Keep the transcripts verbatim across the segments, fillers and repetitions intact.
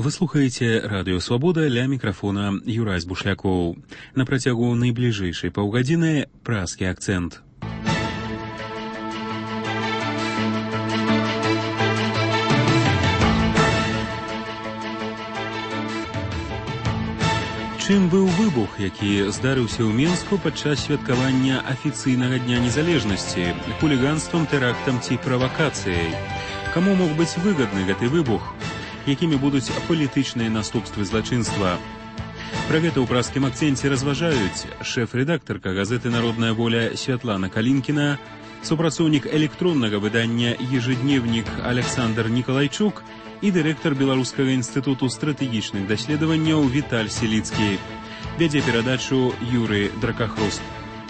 Вы слухаеце радыё Свабода, ля мікрафона Юрась Бушлякоў. На працягу найбліжэйшай паўгадзіны празкі акцэнт. Чым быў выбух, які здарыўся ў Менску падчас святкавання афіцыйнага дня незалежнасці, хуліганствам, тэрактам ці правакацыяй? Каму мог быць выгадны гэты выбух? Якімі будуць палітычныя наступствы злачынства? Пра гэта ў празкім акцэнце разважаюць шэф-рэдактарка газеты «Народная воля» Святлана Калінкіна, супрацоўнік электроннага выдання «Ежедневнік» Александр Нікалайчук і дырэктар Беларускага інстытуту стратэгічных даследаванняў Віталь Селіцкі. Вядзе перадачу Юры Дракахрост.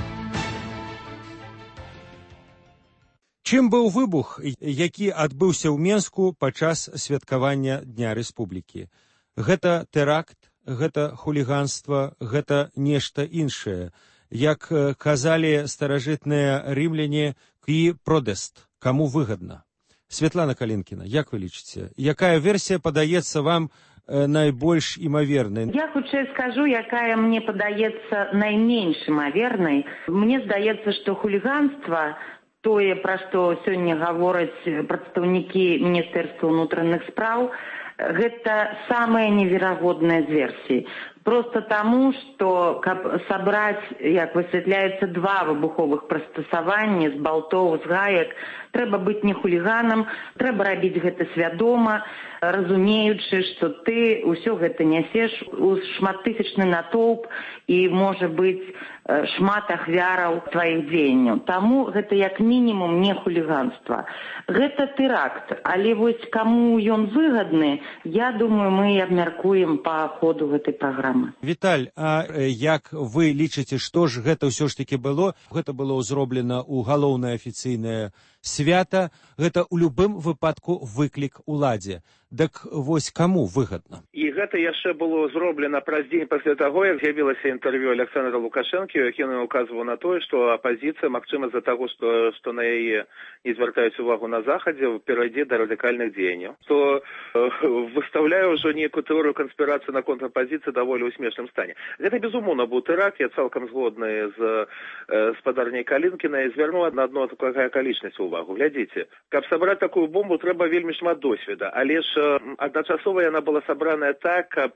Чым быў выбух, які адбыўся ў Менску падчас святкавання Дня Рэспублікі? Гэта тэракт, гэта хуліганства, гэта нешта іншае. Як казалі старажытныя рымляне, «qui prodest», каму выгадна. Святлана Калінкіна, як вы лічыце, якая версія падаецца вам найбольш імавернай? Я хутчэй скажу, якая мне падаецца найменш імавернай. Мне здаецца, што хуліганства, тое, пра што сёння гавораць прадстаўнікі Міністэрства ўнутраных спраў, гэта самая неверагодная з версій. Просто таму, што каб сабраць, як высвятляецца, два выбуховых прыстасаванні з балтоў, з гаек, трэба быць не хуліганам, трэба рабіць гэта свядома, разумеючы, што ты ўсё гэта нясеш у шматтысячны натоўп і, можа быць, шмат ахвяраў тваіх дзеянняў. Таму гэта як мінімум не хуліганства. Гэта тэракт, але вось каму ён выгадны, я думаю, мы абмяркуем па ходу гэтай праграмы. Віталь, а як вы лічыце, што ж гэта ўсё ж такі было? Гэта было зроблена ў галоўнае афіцыйнае свята, гэта ў любым выпадку выклік уладзе. Дык вось каму выгадна? І гэта яшчэ было зроблена праз дзень пасля таго, як з'явілася інтэрв'ю Александра Лукашэнкі, які указваў на тое, што апазіцыя, магчыма, з-за таго, што, што на яе не звяртаюць увагу на захадзе, перайдзе да радыкальных дзеянняў. Што э, выставляе ўжо нейкую тэорыю канспірацыі наконт апазіцыі даволі ў смешным стане. Гэта, безумоўна, быў тэракт, я цалкам згодны з э, спадарняй Калінкінай, звярнула на адну такая акалічнасць увагу. Глядзіце, каб сабраць такую бомбу, трэба вельмі шмат досведа, але ж адначасова яна была сабраная так, каб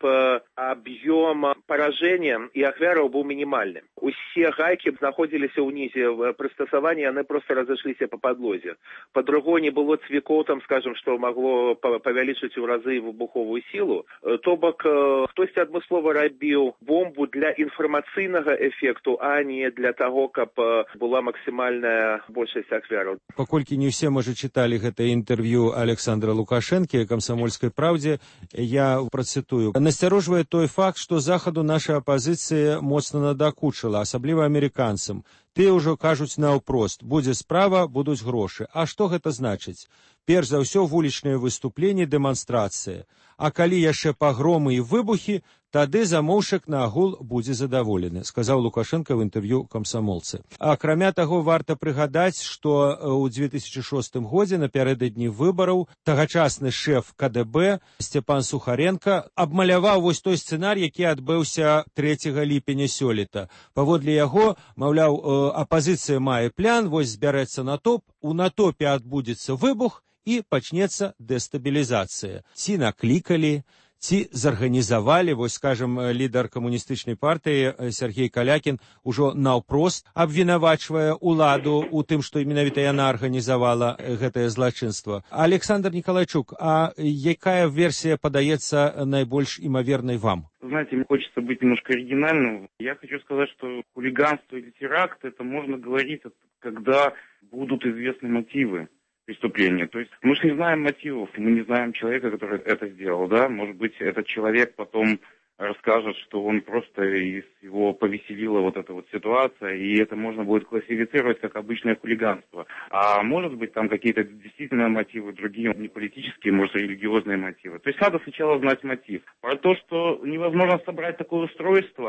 аб'ём паражэння і ахвяраў быў мінімальным. Усе гайкі знаходзіліся ўнізе прыстасавання, яны проста разышліся па падлозе. Па-другое, не было цвікоў, там, скажем, што магло павялічыць у разы выбуховую сілу. То бок, хтосьці адмыслова рабіў бомбу для інфармацыйнага эфекту, а не для таго, каб была максімальная большасць ахвяраў. Паколькі не ўсе, можа, чыталі гэта інтэрв'ю Александра Лукашэнкі, «Камсамольскай правдзе», я працытую. Насцярожвае той факт, што захаду наша апазіцыя моцна надакучыла, асабліва амерыканцам. Тыя ўжо кажуць наўпрост, будзе справа, будуць грошы. А што гэта значыць? Перш за ўсё вулічныя выступленні, дэманстрацыя. А калі яшчэ пагромы і выбухі, тады замоўшчык на агул будзе задаволены, сказаў Лукашенко ў інтэрв'ю «Камсамолцы». Акрамя таго, варта прыгадаць, што ў дзве тысячы шостым годзе напярэдадні выбараў тагачасны шэф ка дэ бэ Сцепан Сухаренко абмаляваў вось той сцэнарый, які адбыўся трэцяга ліпеня сёлета. Паводле яго, маўляў, апазіцыя мае план, вось збярэцца натоп, у натопе адбудзецца выбух і пачнецца дэстабілізацыя. Ці наклікалі, ці зарганізавалі, вось, скажем, лідар камуністычнай партыі Сергей Калякін ужо наўпрост абвінавачвае ўладу ў тым, што менавіта яна арганізавала гэтае злачынства. Александр Николайчук, а якая версия падаецца найбольш імавернай вам? Знаете, мне хочется быть немножко оригинальным. Я хочу сказать, что хулиганство или теракт, это можно говорить, когда будут известны мотивы преступления. То есть мы же не знаем мотивов, мы не знаем человека, который это сделал, да? Может быть, этот человек потом расскажет, что он просто его повеселила вот эта вот ситуация, и это можно будет классифицировать как обычное хулиганство. А может быть, там какие-то действительно мотивы, другие, не политические, может, религиозные мотивы. То есть надо сначала знать мотив. Про то, что невозможно собрать такое устройство,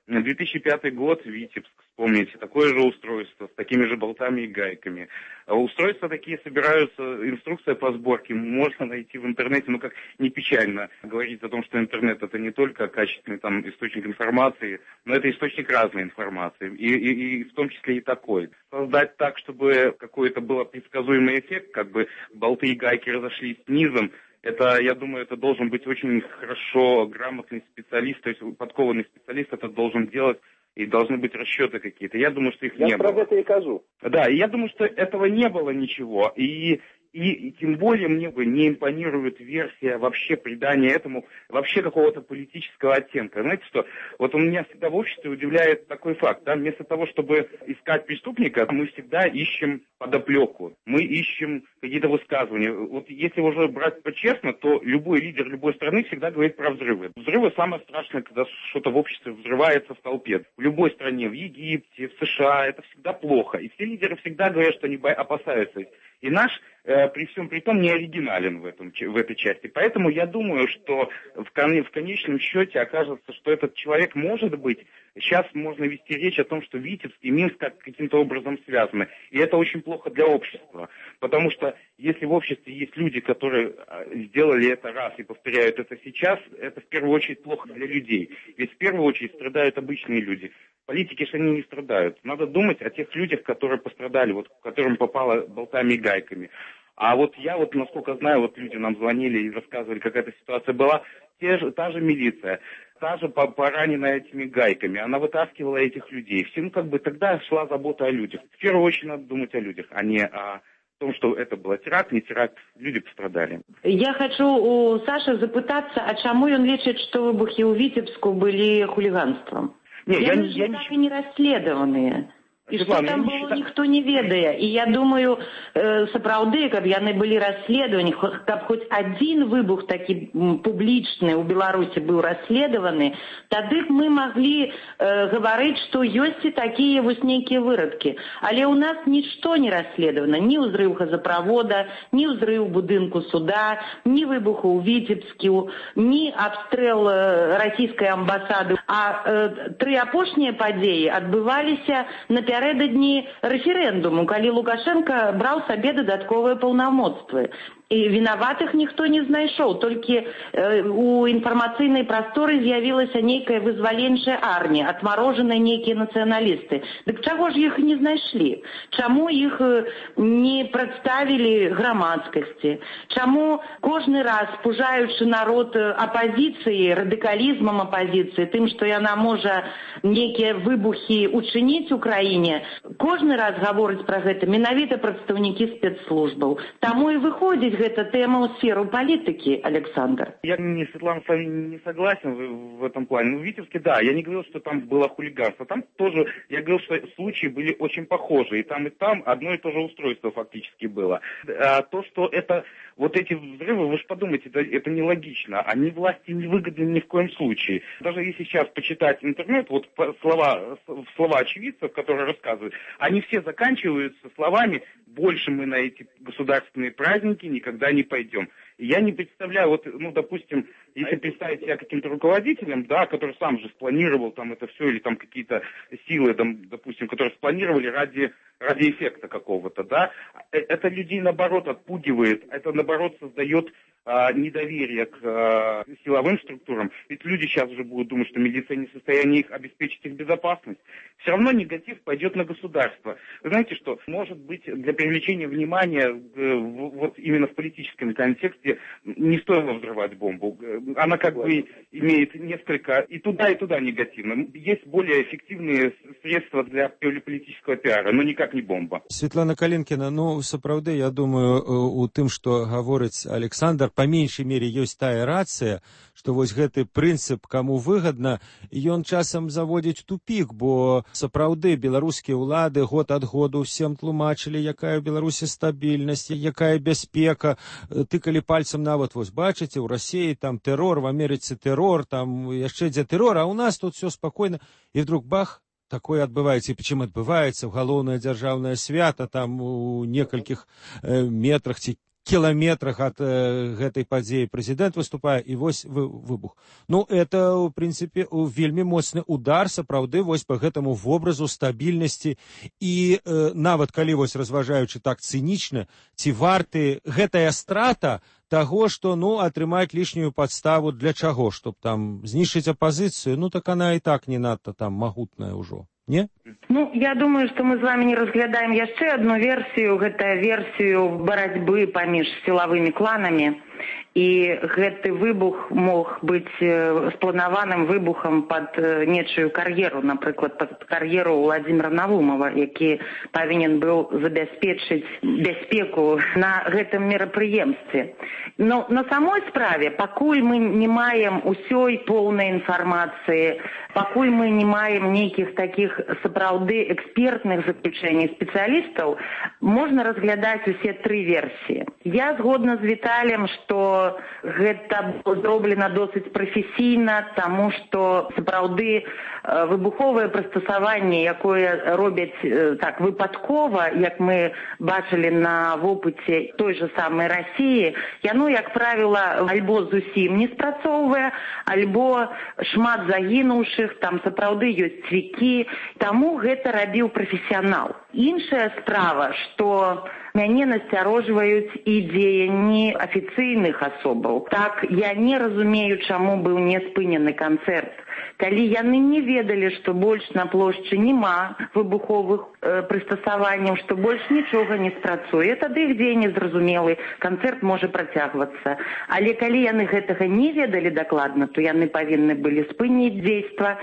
две тысячи пятый год, Витебск, вспомните, такое же устройство, с такими же болтами и гайками. А устройства такие собираются, инструкция по сборке можно найти в интернете, ну как не печально говорить о том, что интернет это не только качественный там источник информации, но это источник разной информации, и, и, и в том числе и такой. Создать так, чтобы какой-то был предсказуемый эффект, как бы болты и гайки разошлись низом, это, я думаю, это должен быть очень хорошо грамотный специалист, то есть подкованный специалист это должен делать, и должны быть расчеты какие-то. Я думаю, что их я не было. Я про это и кажу. Да, и я думаю, что этого не было ничего. И, и, и тем более мне бы не импонирует версия вообще придания этому вообще какого-то политического оттенка. Знаете что, вот у меня всегда в обществе удивляет такой факт. Да? Вместо того, чтобы искать преступника, мы всегда ищем подоплеку. Мы ищем какие-то высказывания. Вот если уже брать по-честно, то любой лидер любой страны всегда говорит про взрывы. Взрывы самое страшное, когда что-то в обществе взрывается в толпе. В любой стране, в Египте, в США, это всегда плохо. И все лидеры всегда говорят, что они опасаются. И наш, э, при всем при том, не оригинален в, этом, в этой части. Поэтому я думаю, что в, кон, в конечном счете окажется, что этот человек может быть. Сейчас можно вести речь о том, что Витебск и Минск как каким-то образом связаны. И это очень плохо для общества. Потому что если в обществе есть люди, которые сделали это раз и повторяют это сейчас, это в первую очередь плохо для людей. Ведь в первую очередь страдают обычные люди. Политики же они не страдают. Надо думать о тех людях, которые пострадали, вот, которым попало болтами и гайками. А вот я, вот насколько знаю, вот люди нам звонили и рассказывали, как эта ситуация была. Те же, та же милиция, та же пораненная этими гайками, она вытаскивала этих людей. Все, ну, как бы тогда шла забота о людях. В первую очередь надо думать о людях, а не о том, что это был теракт, не теракт, люди пострадали. Я хочу у Саши запытаться, а чему он лечит, что выбухи у Витебску были хулиганством? Не, я, Яны я, ж я так не... і не расследаваныя. І што Светлана, там не было, считаю... ніхто не ведае. І я думаю, э, сапраўды, каб яны былі расследаваны, каб хоць адзін выбух такі публічны ў Беларусі быў расследаваны, тады б мы маглі э, гаварыць, што ёсць і такія вось нейкія вырадкі. Але ў нас нішто не расследавана. Ні ўзрыў газаправода, ні ўзрыў будынку суда, ні выбуху ў Вітебску, ні абстрэл э, расійскай амбасады. А э, тры апошнія падзеі адбываліся на напярэдадні рэферэндуму, калі Лукашенко браў сабе дадатковыя паўнамоцтвы. І вінаватых ніхто не знайшоў, толькі э, у інфармацыйнай прасторы з'явілася нейкая вызваленчая армія, адмарожаныя нейкія нацыяналісты. Дык чаго ж іх не знайшлі? Чаму іх не прадставілі грамадскасці? Чаму кожны раз, пужаючы народ апазіцыі, радыкалізмам апазіцыі, тым, што яна можа нейкія выбухі учыніць у краіне, кожны раз гаворыць пра гэта менавіта прадстаўнікі спецслужбаў. Таму і выходзіць это тема в сферу политики, Александр. Я, не, Светлана, с вами не согласен в, в этом плане. Ну, в Витебске, да, я не говорил, что там было хулиганство. Там тоже, я говорил, что случаи были очень похожи. И там, и там одно и то же устройство фактически было. А то, что это, вот эти взрывы, вы же подумайте, это, это нелогично. Они власти не выгодны ни в коем случае. Даже если сейчас почитать интернет, вот слова, слова очевидцев, которые рассказывают, они все заканчиваются словами «больше мы на эти государственные праздники не никогда не пойдем». Я не представляю, вот, ну, допустим, если представить себя каким-то руководителем, да, который сам же спланировал там это все, или там какие-то силы, там, допустим, которые спланировали ради, ради эффекта какого-то, да, это людей, наоборот, отпугивает, это, наоборот, создает а, недоверие к а, силовым структурам. Ведь люди сейчас уже будут думать, что милиция не в состоянии их обеспечить их безопасность. Все равно негатив пойдет на государство. Вы знаете, что, может быть, для привлечения внимания вот именно в политическом контексте не стоило взрывать бомбу. Она как бы имеет несколько и туда, и туда негативно. Есть более эффективные средства для политического пиара, но никак не бомба. Светлана Калинкина, ну, сапраўды, я думаю, у тым, што гаворыць Александр, па меншай мере ёсць тая рацыя, што вось гэты прынцып, каму выгадна, ён часам заводзіць тупік, бо сапраўды беларускія ўлады год ад году всем тлумачылі, якая ў Беларусі стабільнасць, якая бяспека, тыкалі пальцам нават, вось бачыце, у Расіі там тэрор, в Амерыцы тэрор, там яшчэ дзе тэрор, а у нас тут все спакойна, і вдруг бах, такое адбываецца, і прычым адбываецца ў галоўнае дзяржаўнае свята, там у некалькіх э, метрах ці кіламетрах ад э, гэтай падзеі прэзідэнт выступае, і вось вы, выбух. Ну, это, у прынцыпе, вельмі моцны удар, сапраўды, вось па гэтаму вобразу стабільнасці. І э, нават калі, вось разважаючы так цынічна, ці варты гэтая страта таго, што, ну, атрымаць лішнюю падставу для чаго, чтоб там знішчыць апазіцыю, ну, так она і так не надта там магутная ўжо. Не? Ну, я думаю, што мы з вамі не разглядаем яшчэ адну версію, гэта версію барацьбы паміж сілавымі кланамі. І гэты выбух мог быць спланаваным выбухам пад нечую кар'еру, напрыклад, пад кар'еру Владзіміра Навумова, які павінен быў забяспечыць бяспеку на гэтым мерапрыемстве. Но на самой справе, пакуль мы не маем усёй поўнай інфармацыі, пакуль мы не маем нейкіх такіх сапраўды экспертных заключэнняў спецыялістаў, можна разглядаць усе тры версіі. Я згодна з Віталем, што гэта было зроблена досыць прафесійна, таму што сапраўды выбуховае прыстасаванне, якое робяць так выпадкова, як мы бачылі на вопыце той же самай Расіі, яно, як правіла, альбо зусім не спрацоўвае, альбо шмат загінуўшых, там сапраўды ёсць цвікі, таму гэта рабіў прафесіянал. Іншая справа, што мяне насцярожваюць і дзеянні афіцыйных асобаў. Так, я не разумею, чаму быў не спынены канцэрт. Калі яны не ведалі, што больш на плошчы няма выбуховых э, прыстасаванняў, што больш нічога не спрацуе, тады іх дзеянні зразумелы, канцэрт можа працягвацца. Але калі яны гэтага не ведалі дакладна, то яны павінны былі спыніць дзейства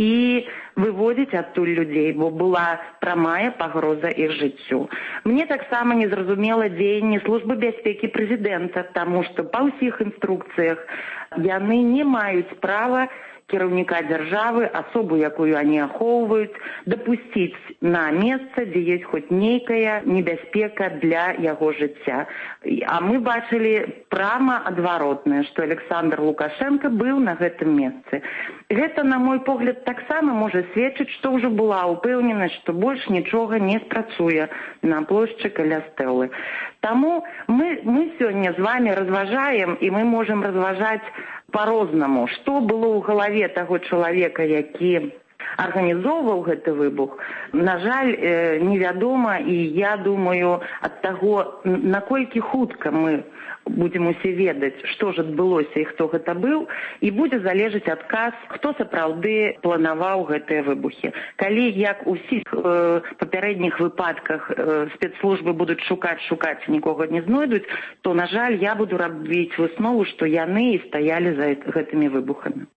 і выводзіць адтуль людзей, бо была прамая пагроза іх жыццю. Мне таксама незразумела дзеянні службы бяспекі прэзідэнта, таму што па ўсіх інструкцыях яны не маюць права кіраўніка дзяржавы, асобу, якую они ахоўваюць, дапусціць на месца, дзе ёсць хоць нейкая небяспека для яго жыцця. А мы бачылі прама адваротнае, што Александр Лукашенко быў на гэтым месцы. Гэта, на мой погляд, таксама можа сведчыць, што ўжо была ўпэўненасць, што больш нічога не спрацуе на плошчы каля стэлы. Таму мы, мы сёння з вами разважаем, і мы можам разважаць по-рознаму, што было ў галаве таго чалавека, які арганізоўваў гэты выбух. На жаль, невядома, і я думаю, ад таго, наколькі хутка мы будзем усе ведаць, што ж адбылося і хто гэта быў, і будзе залежаць адказ, хто сапраўды планаваў гэтыя выбухі. Калі, як у ўсіх э, папярэдніх выпадках э, спецслужбы будуць шукаць, шукаць, нікога не знойдуць, то, на жаль, я буду рабіць выснову, што яны і стаялі за гэтымі выбухамі.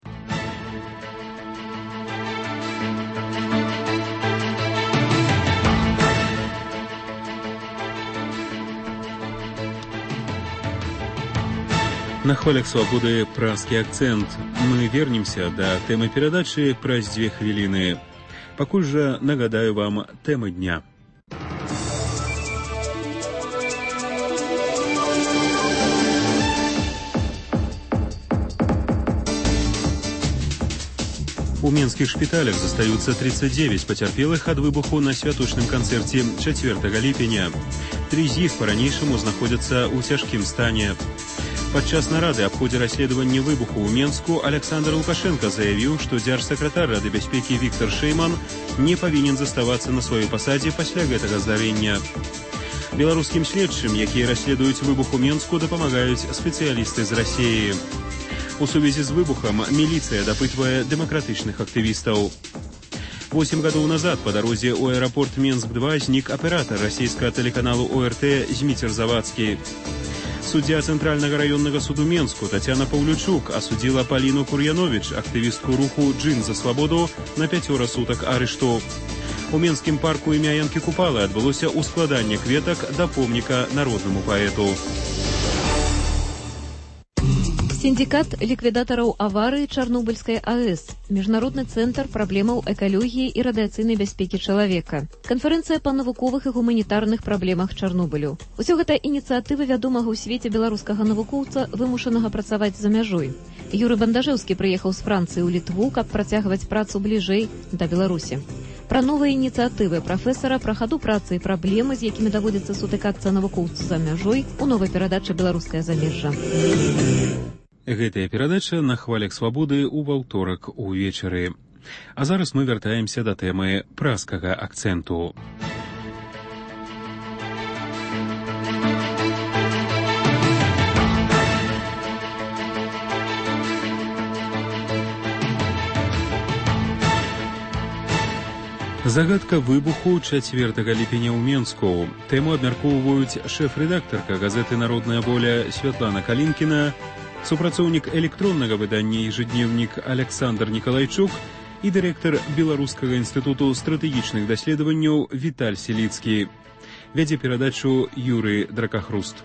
На хвалях свабоды пражскі акцэнт. Мы вернемся да тэмы перадачы праз дзве хвіліны. Пакуль жа нагадаю вам тэмы дня. У менскіх шпіталях застаюцца тридцать девять пацярпелых ад выбуху на святочным канцэрце чацвёртага ліпеня. Тры з іх па-ранейшаму знаходзяцца ў цяжкім стане. Падчас нарады аб ходзе расследавання выбуху ў Менску Александр Лукашенко заявіў, што дзяржсакратар Рады бяспекі Віктор Шэйман не павінен заставацца на сваёй пасадзе пасля гэтага здарэння. Беларускім следчым, якія расследуюць выбух у Менску, дапамагаюць спецыялісты з Расіі. У сувязі з выбухам міліцыя дапытвае дэмакратычных актывістаў. Восемь гадоў назад па дарозе ў аэрапорт Менск два знік аператар расійскага тэлеканалу О Р Т Зміцер Завадскі. Суддзя Цэнтральнага раённага суду Менску Тацяна Паўлючук асудзіла Паліну Кур'яновіч, актывістку руху «Джин за свабоду», на пяцёра сутак арышту. У Менскім парку імя Янкі Купалы адбылося ўскладанне кветак да помніка народнаму паэту. Синдикат ликвидаторов аварии Чарнобыльской А Э С, Международный центр проблемаў экологии и радиационной бяспеки человека, конференция по навуковых и гуманитарных проблемах Чарнобылю. Усё гэта инициатива вядомага ў свеце беларускага навукоўца, вымушанага працаваць за мяжой. Юрый Бандажэўскі прыехаў з Францыі ў Літву, каб працягваць працу бліжэй да Беларусі. Пра новыя ініцыятывы прафесара, пра хаду працы і праблемы, з якімі даводзіцца сутыкацца навукоўцу за мяжой, у новай перадачы «Беларускае замежжа». Гэтая перадача на хвалях свабоды ў ваўторак увечары. А зараз мы вяртаемся да тэмы праскага акцэнту. Загадка выбуху чацвёртага ліпеня ў Менску. Тэму абмяркоўваюць шэф-рэдактарка газеты «Народная воля» Святлана Калінкіна, супрацоўнік электроннага выдання «Ежедневнік» Александр Николайчук і дырэктар Беларускага інстытуту стратэгічных даследаванняў Віталь Селіцкі. Вядзе перадачу Юрый Дракахруст.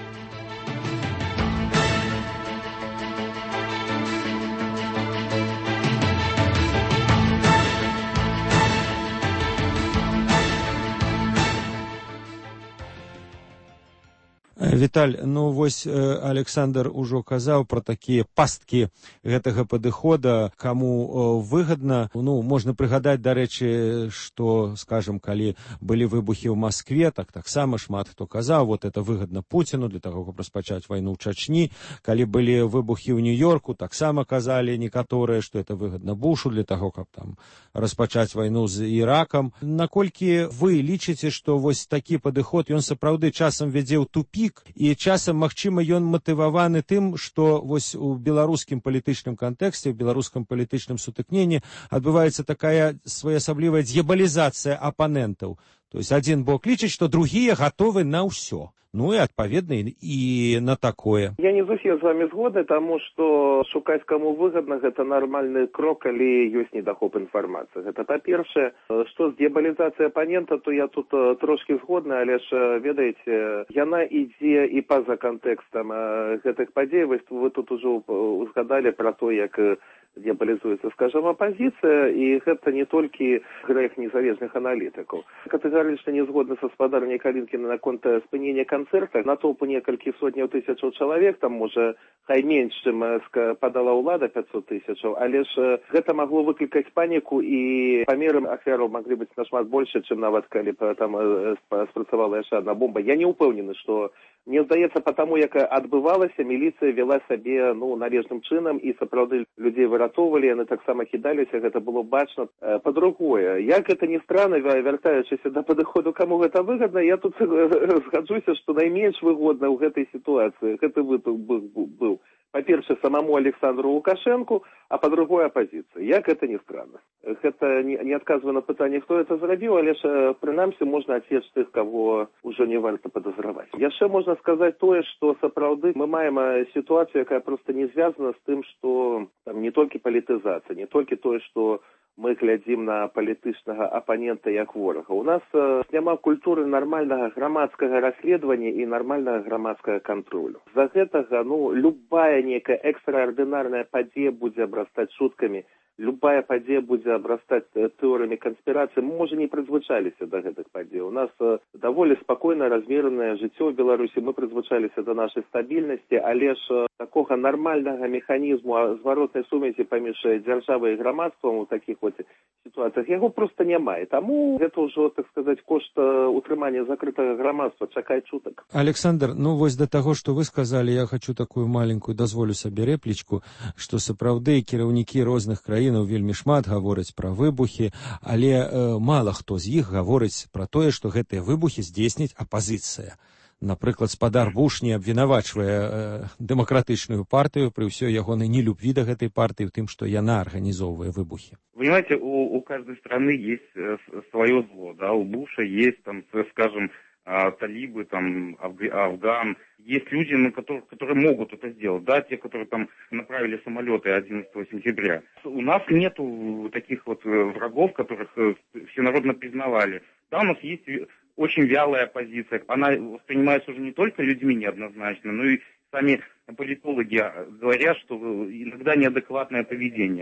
Віталь, ну вось Александр ужо казаў пра такія пасткі гэтага падыхода, каму выгадна. Ну, можна прыгадаць, дарэчы, што, скажем, калі былі выбухі ў Маскве, так таксама шмат хто казаў, вот это выгадна Пуціну для таго, каб распачаць вайну ў Чачні. Калі былі выбухі ў Нью-Йорку, таксама казалі некаторыя, што это выгадна Бушу для таго, каб там распачаць вайну з Іракам. Наколькі вы лічыце, што вось такі падыход, ён сапраўды часам вядзе ў тупік, і часам, магчыма, ён матываваны тым, што вось у беларускім палітычным кантэксце, у беларускім палітычным сутыкненні адбываецца такая своеасаблівая д'ябалізацыя апанентаў. То есть адзін бок лічыць, што другія гатовы на ўсё. Ну і адпаведна і на такое. Я не зусім з вами згодны, таму што шукаць каму выгадна гэта нармальны крок, калі ёсць недахоп інфармацыі. Гэта па-першае, што з д'ябалізацыяй апанента, то я тут трошкі згодны, але ж ведаеце, яна ідзе і па-за кантэкстам гэтых падзей. Вы тут ужо узгадалі пра то, як д'ябалізуецца, скажем, апазіцыя, і гэта не толькі грэх незалежных аналітыкаў. Катэгарычна не згодны са спадарняй Калінкіна наконт спынення канцэрта. Натоўпу некалькі сотняў тысячаў чалавек, там, можа, хай менш, чым падала ўлада пятьсот тысячаў, але ж гэта магло выклікаць паніку, і памеры ахвяраў маглі быць нашмат больше, чым нават калі там спрацавала яшчэ адна бомба. Я не ўпэўнены, што, мне здаецца, па таму, як адбывалася, міліцыя вела сабе, ну, належным чынам, і сапраўды людзей выратоўвалі, яны таксама кідаліся, гэта было бачна. Па-другое, як гэта не странно, вяртаючыся да падыходу, каму гэта выгадна, я тут згаджуся, што найменш выгодна ў гэтай сітуацыі гэты выток быў, па-першае, самому Александру Лукашенку, а па-другое, апазіцыі. Як гэта не странно. Гэта не, не адказвае на пытанне, хто это зрабіў, але ж, прынамсі, можна адсеч тых, каго ўжо не варта падазраваць. Яшчэ можна сказаць тое, што сапраўды мы маем сітуацыю, якая проста не звязана з тым, што там не толькі палітызацыя, не толькі тое, што мы глядзім на палітычнага апанента як ворага. У нас э, няма культуры нармальнага грамадскага расследавання і нармальнага грамадскага кантролю. З-за гэтага, ну, любая нейкая экстраардынарная падзея будзе абрастаць шуткамі, любая падзея будзе абрастаць тэорыямі канспірацыі. Мы, можа, не прызвычаліся да гэтых падзей. У нас э, даволі спакойна размеранае жыццё ў Беларусі, мы прызвычаліся да нашай стабільнасці, але ж э, такога нармальнага механізму зваротнай сувязі паміж дзяржавай і грамадствам у такіх вот ситуациях яго просто няма. І таму гэта ўжо, так сказаць, кошт утрымання закрытага грамадства чакае чутак. Александр, ну вось да таго, што вы сказалі, я хочу такую маленькую, дазволю сабе рэплічку, што сапраўды кіраўнікі розных краінаў вельмі шмат гавораць пра выбухі, але э, мала хто з іх гаворыць пра тое, што гэтыя выбухі здзейсніць апазіцыя. Напрыклад, спадар Буш не абвінавачвае э, дэмакратычную партыю пры ўсёй ягонай нелюбві да гэтай партыі ў тым, што яна арганізоўвае выбухі. Понимаете, у, у каждой страны есть э, свое зло, да, у Буша есть, там, скажем, э, талибы, там, Афг... Афган, есть люди, ну, которые, которые могут это сделать, да, те, которые там направили самолеты одиннадцатого сентября. У нас нету таких вот врагов, которых всенародно признавали. Да, у нас есть очень вялая оппозиция, она воспринимается уже не только людьми неоднозначно, но и сами политологи говорят, что иногда неадекватное поведение.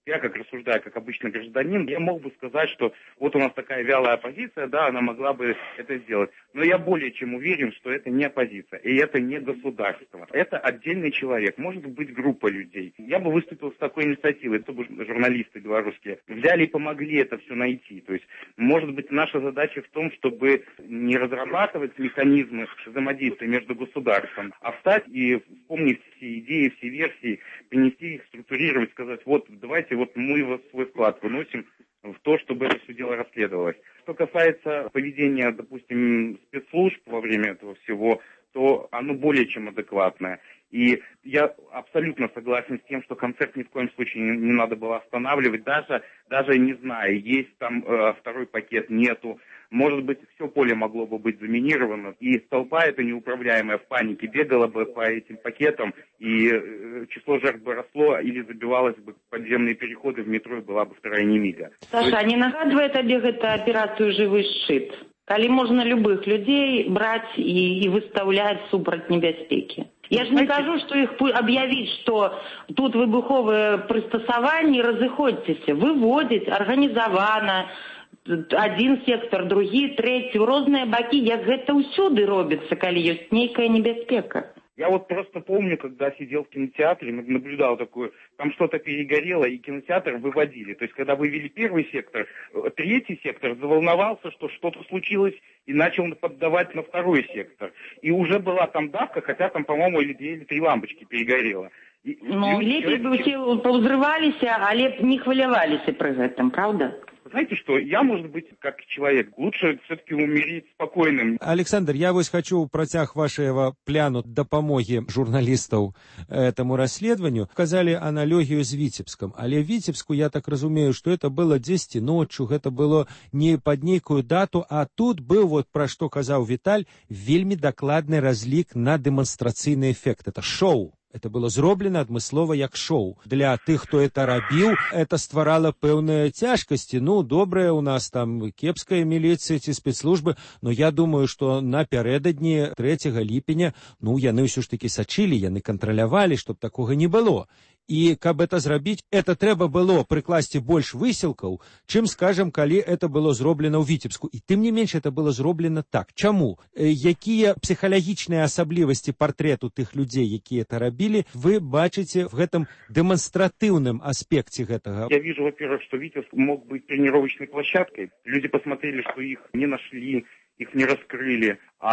Я, как рассуждаю, как обычный гражданин, я мог бы сказать, что вот у нас такая вялая оппозиция, да, она могла бы это сделать. Но я более чем уверен, что это не оппозиция, и это не государство. Это отдельный человек, может быть, группа людей. Я бы выступил с такой инициативой, чтобы журналисты белорусские взяли и помогли это все найти. То есть, может быть, наша задача в том, чтобы не разрабатывать механизмы взаимодействия между государством, а встать и вспомнить все идеи, все версии, принести их, структурировать, сказать, вот давайте вот мы свой вклад выносим в то, чтобы это все дело расследовалось. Что касается поведения, допустим, спецслужб во время этого всего, то оно более чем адекватное. И я абсолютно согласен с тем, что концерт ни в коем случае не, не надо было останавливать, даже, даже не зная, есть там э, второй пакет, нету. Может быть, все поле могло бы быть заминировано, и толпа эта неуправляемая в панике бегала бы по этим пакетам, и э, число жертв бы росло, или забивалось бы подземные переходы в метро, и была бы вторая немига. Саша, а не нагадывает тебе эта операцию «Живый щит»? Коли можно любых людей брать и, и выставлять супраць небяспеки. Я ж не кажу, што іх аб'явіць, што тут выбуховыя прыстасаванні, разыходзьцеся, выводзіць арганізавана, адзін сектор, другі, трэці, ў розныя бакі, як гэта ўсюды робіцца, калі ёсць нейкая небяспека. Я вот просто помню, когда сидел в кинотеатре, наблюдал такое, там что-то перегорело, и кинотеатр выводили. То есть, когда вывели первый сектор, третий сектор заволновался, что что-то случилось, и начал поддавать на второй сектор. И уже была там давка, хотя там, по-моему, или две, или три лампочки перегорело. И, ну, лепей бы усе паўзрываліся, але не хваляваліся пры гэтым, правда? Знаете что, я, может быть, как человек, лучше все-таки умереть спокойным. Александр, я вось хочу працяг вашего пляну дапамоги журналистаў этому расследованию. Сказали аналогию с Витебском. Але в Витебску, я так разумею, что это было дзесьці ночью, это было не под нейкую дату, а тут был, вот про что казаў Виталь, вельмі докладный разлик на демонстрацыйны эффект. Это шоу. Это было зроблена адмыслова як шоу. Для тых, хто это рабіў, это стварала пэўныя цяжкасці. Ну, добрая у нас там кепская міліцыя ці спецслужбы, но я думаю, што напярэдадні трэцяга ліпеня, ну, яны ўсё ж такі сачылі, яны кантралявалі, чтоб такога не было. І каб это зрабіць, это трэба было прыкласці больш высілкаў, чым, скажем, калі это было зроблена ў Вітебску. І тым не менш, это было зроблена так. Чаму? Якія псіхалагічныя асаблівасці партрэту тых людзей, якія это рабілі, вы бачыце в гэтым дэманстратыўным аспекце гэтага? Я вижу, во-первых, что Витебск мог быть тренировочной площадкой. Люди посмотрели, что их не нашли, их не раскрыли.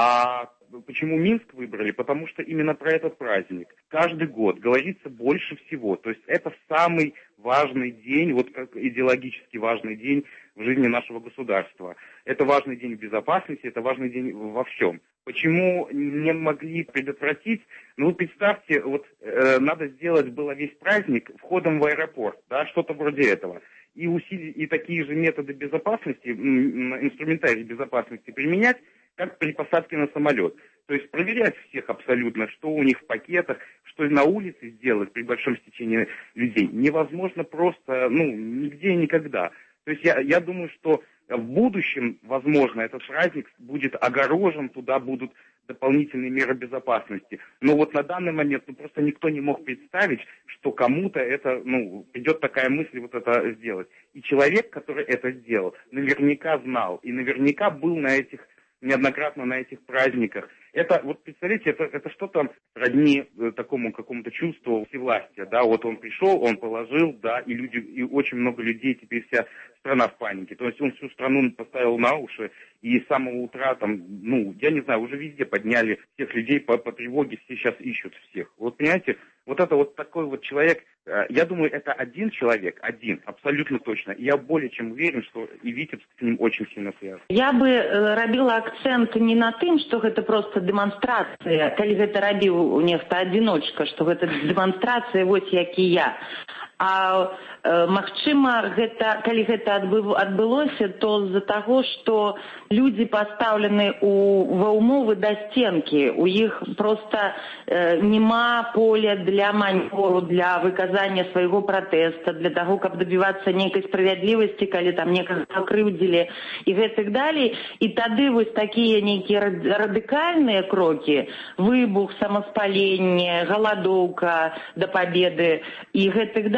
А почему Минск выбрали? Потому что именно про этот праздник каждый год говорится больше всего. То есть это самый важный день, вот как идеологически важный день в жизни нашего государства. Это важный день в безопасности, это важный день во всем. Почему не могли предотвратить? Ну, представьте, вот э, надо сделать было весь праздник входом в аэропорт, да, что-то вроде этого. И усилить, и такие же методы безопасности, инструментарий безопасности применять, как при посадке на самолет. То есть проверять всех абсолютно, что у них в пакетах, что на улице сделать при большом стечении людей. Невозможно просто, ну, нигде и никогда. То есть я, я думаю, что в будущем, возможно, этот праздник будет огорожен, туда будут дополнительные меры безопасности. Но вот на данный момент ну, просто никто не мог представить, что кому-то это, ну, придет такая мысль вот это сделать. И человек, который это сделал, наверняка знал и наверняка был на этих неоднократно на этих праздниках. Это, вот представляете, это, это что-то родни такому какому-то чувству всевластия, да, вот он пришел, он положил, да, и люди, и очень много людей, теперь вся страна в панике. То есть он всю страну поставил на уши, и с самого утра там, ну, я не знаю, уже везде подняли всех людей по, по тревоге, все сейчас ищут всех. Вот понимаете, вот это вот такой вот человек, я думаю, это один человек, один, абсолютно точно. И я более чем уверен, что и Витебск с ним очень сильно связан. Я бы э, рабіла акцент не на тым, што гэта просто дэманстрацыя, калі гэта рабіў нехта адзіночка, што гэта дэманстрацыя вось як і я. А э, магчыма, гэта, калі гэта адбыв, адбылося, то з-за таго, што людзі пастаўлены у, ва ўмовы да сценкі, у іх проста э, няма поля для маневру, для выказання свайго пратэста, для таго, каб дабівацца нейкай справядлівасці, калі там некага закрыўдзілі і гэтак далей. І тады вось такія нейкія радыкальныя крокі, выбух, самаспаленне, галадоўка да пабеды і гэтак далей,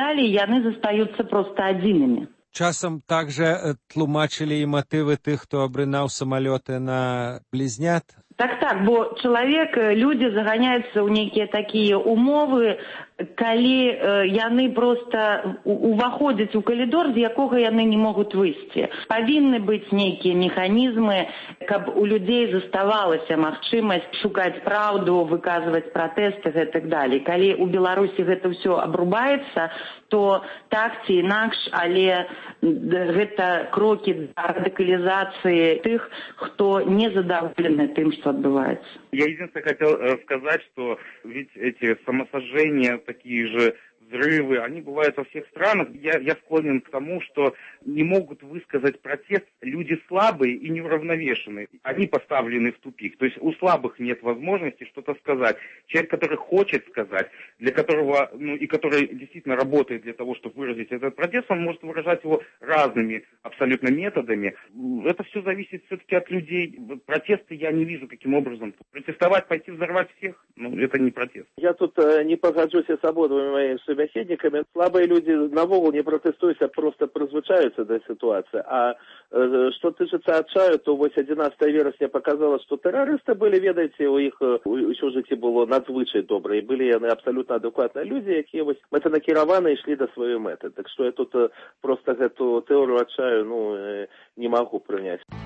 далей, яны застаюцца проста адзінымі. Часам также тлумачылі і матывы тых, хто абрынаў самалёты на блізнят? Так, так, бо чалавек, людзі заганяюцца ў нейкія такія умовы, калі э, яны проста уваходзяць у калідор, з якога яны не могуць выйсці. Павінны быць нейкія механізмы, каб у людзей заставалася магчымасць шукаць праўду, выказваць пратэсты і так далей. Калі ў Беларусі гэта ўсё абрубаецца, то так ці інакш, але гэта крокі да радыкалізацыі тых, хто не задаволены тым, што отбывается. Я единственное хотел сказать, что ведь эти самосожжения, такие же взрывы, они бывают во всех странах. Я, я склонен к тому, что не могут высказать протест люди слабые и неуравновешенные. Они поставлены в тупик. То есть у слабых нет возможности что-то сказать. Человек, который хочет сказать, для которого, ну и который действительно работает для того, чтобы выразить этот протест, он может выражать его разными абсолютно методами. Это все зависит все-таки от людей. Протесты я не вижу каким образом. Протестовать, пойти взорвать всех, ну это не протест. Я тут э, не погоджусь с обоими моими собеседниками. Слабые люди навогул не протестуюць, а просто прызвычаюцца да ситуации. А э, что тычыцца адчаю, то вось одиннадцатого верасня показало, что террористы были, ведаеце, у іх усё жыцці было надзвычай добра, і былі яны абсолютно адекватныя люди, якія вось мэтанакіравана ішлі да сваёй мэты. Так что я тут э, просто гэту тэорыю адчаю, ну, э, не могу прыняць.